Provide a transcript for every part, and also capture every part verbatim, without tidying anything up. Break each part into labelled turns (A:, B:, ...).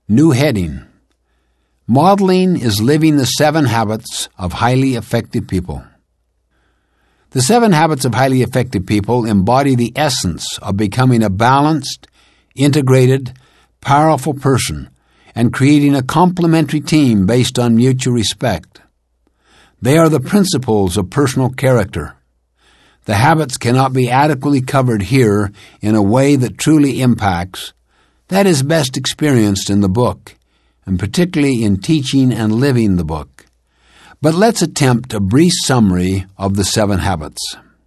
A: New heading. Modeling is living the seven habits of highly effective people. The seven habits of highly effective people embody the essence of becoming a balanced, integrated, powerful person and creating a complementary team based on mutual respect. They are the principles of personal character. The habits cannot be adequately covered here in a way that truly impacts. That is best experienced in the book, and particularly in teaching and living the book. But let's attempt a brief summary of the seven habits.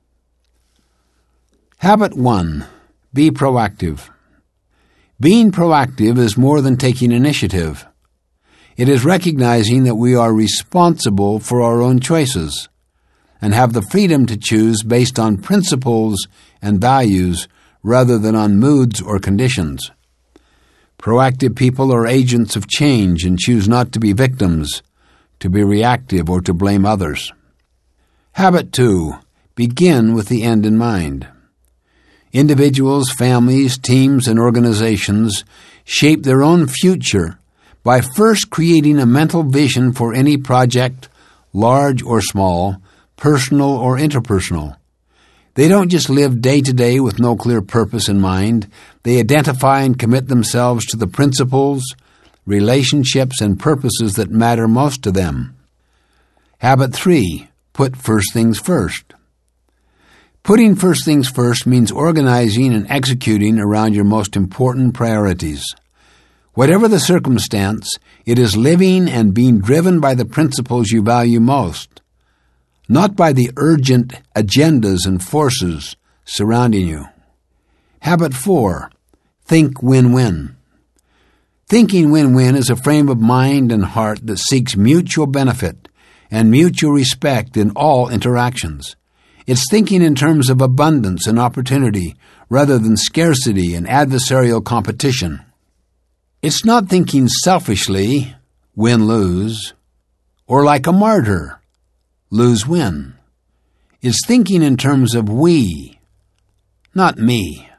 A: Habit one, be proactive. Being proactive is more than taking initiative. It is recognizing that we are responsible for our own choices and have the freedom to choose based on principles and values rather than on moods or conditions. Proactive people are agents of change and choose not to be victims, to be reactive, or to blame others. Habit two, begin with the end in mind. Individuals, families, teams, and organizations shape their own future by first creating a mental vision for any project, large or small, personal or interpersonal. They don't just live day to day with no clear purpose in mind. They identify and commit themselves to the principles, relationships, and purposes that matter most to them. Habit three, put first things first. Putting first things first means organizing and executing around your most important priorities. Whatever the circumstance, it is living and being driven by the principles you value most, not by the urgent agendas and forces surrounding you. Habit four, think win-win. Thinking win-win is a frame of mind and heart that seeks mutual benefit and mutual respect in all interactions. It's thinking in terms of abundance and opportunity rather than scarcity and adversarial competition. It's not thinking selfishly, win-lose, or like a martyr, lose-win. It's thinking in terms of we, not me.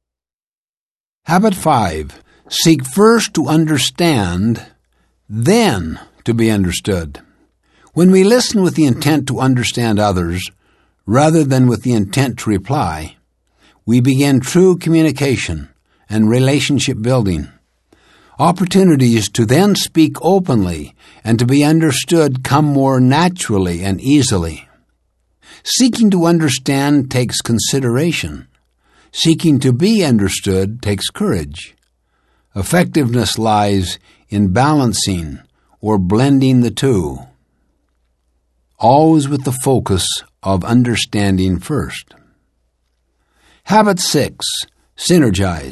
A: Habit five, seek first to understand, then to be understood. When we listen with the intent to understand others, rather than with the intent to reply, we begin true communication and relationship building. Opportunities to then speak openly and to be understood come more naturally and easily. Seeking to understand takes consideration. Seeking to be understood takes courage. Effectiveness lies in balancing or blending the two, always with the focus of understanding first. Habit six, synergize.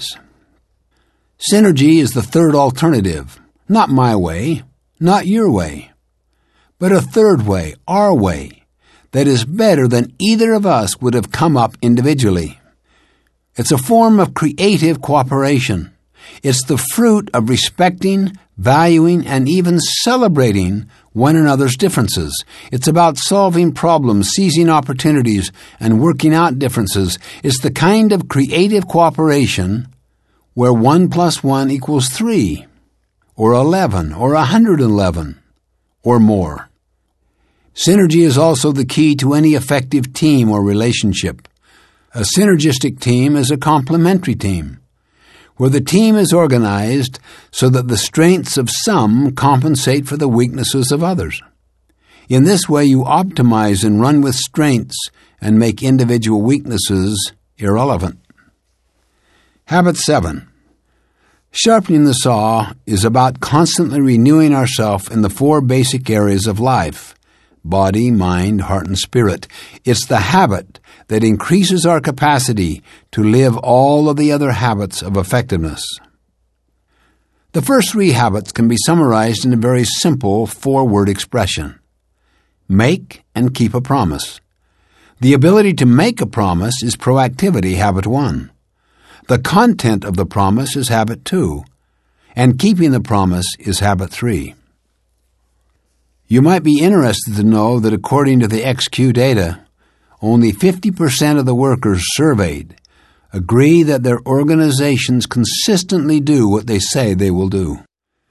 A: Synergy is the third alternative, not my way, not your way, but a third way, our way, that is better than either of us would have come up individually. It's a form of creative cooperation. It's the fruit of respecting, valuing, and even celebrating one another's differences. It's about solving problems, seizing opportunities, and working out differences. It's the kind of creative cooperation where one plus one equals three, or eleven, or a hundred and eleven, or more. Synergy is also the key to any effective team or relationship. A synergistic team is a complementary team, where the team is organized so that the strengths of some compensate for the weaknesses of others. In this way, you optimize and run with strengths and make individual weaknesses irrelevant. Habit seven. Sharpening the saw is about constantly renewing ourselves in the four basic areas of life: body, mind, heart, and spirit. It's the habit that increases our capacity to live all of the other habits of effectiveness. The first three habits can be summarized in a very simple four-word expression: make and keep a promise. The ability to make a promise is proactivity, habit one. The content of the promise is habit two, and keeping the promise is habit three. You might be interested to know that according to the X Q data, only fifty percent of the workers surveyed agree that their organizations consistently do what they say they will do.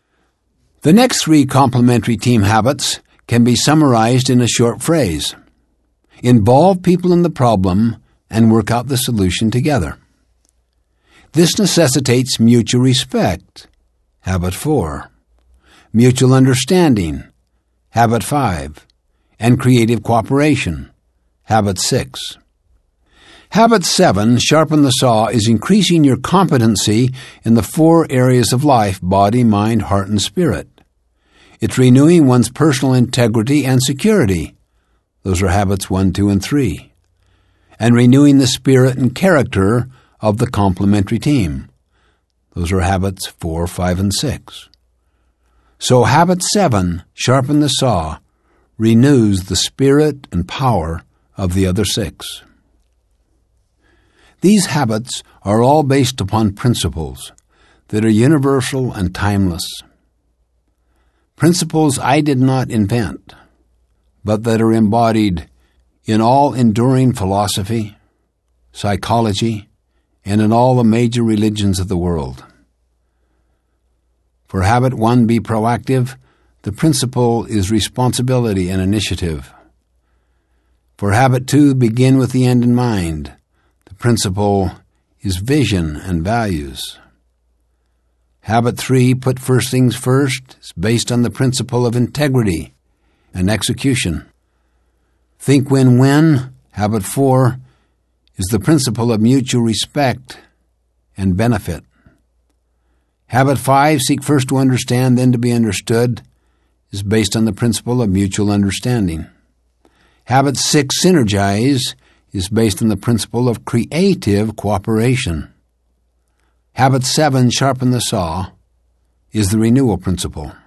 A: The next three complementary team habits can be summarized in a short phrase. Involve people in the problem and work out the solution together. This necessitates mutual respect, habit four, mutual understanding, habit five, and creative cooperation, habit six. Habit seven, sharpen the saw, is increasing your competency in the four areas of life: body, mind, heart, and spirit. It's renewing one's personal integrity and security. Those are habits one, two, and three. And renewing the spirit and character of the complementary team. Those are habits four, five, and six. So habit seven, sharpen the saw, renews the spirit and power of the other six. These habits are all based upon principles that are universal and timeless. Principles I did not invent, but that are embodied in all enduring philosophy, psychology, and in all the major religions of the world. For habit one, be proactive, the principle is responsibility and initiative. For habit two, begin with the end in mind, the principle is vision and values. Habit three, put first things first, is based on the principle of integrity and execution. Think win-win, habit four, is the principle of mutual respect and benefit. Habit five, seek first to understand, then to be understood, is based on the principle of mutual understanding. Habit six, synergize, is based on the principle of creative cooperation. Habit seven, sharpen the saw, is the renewal principle.